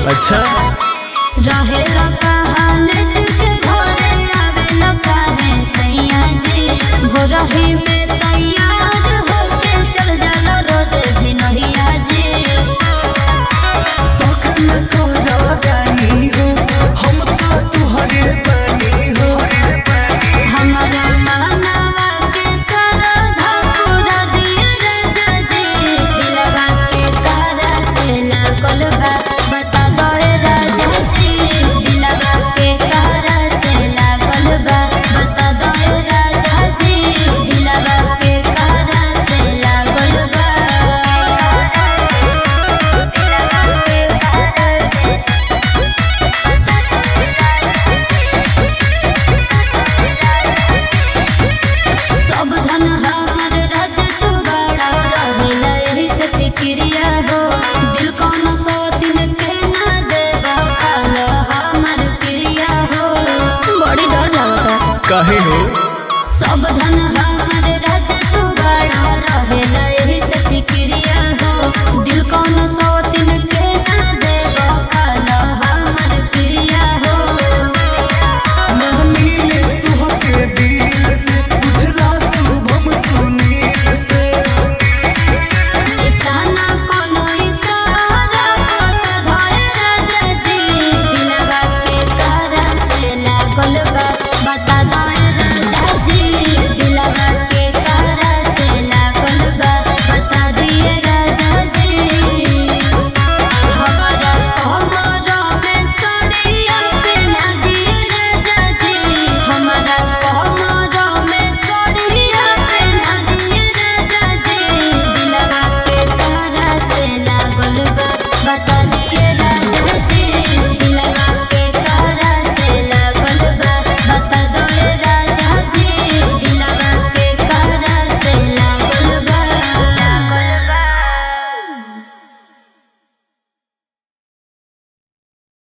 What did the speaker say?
अच्छा रहेला कहालत के घरे आवेला काहे सैया जी भोरही में तैयार होके चल जाला रोज भिनहिया जी। सखन तोरा रानी हो हम तो तुहरे बनी हो। हमारा मानवा के सरधा पूरा दिया राजा जी दिलवा के तारा से लागल बा बता गए राजा जी दिलवा के तारा से लागल बा बता गए राजा जी दिलवा के तारा से लागल बा। सब धन हमर राज तू बड़ा रहेला एही से फिक्रिया हो दिल कौन सौ दिन के ना देबा काल हमर क्रिया हो बड़ी डर लगता। काहे हो सब धन हमर राज तू बड़ा रहेला एही से फिक्रिया हो दिल कौन सौ दिन के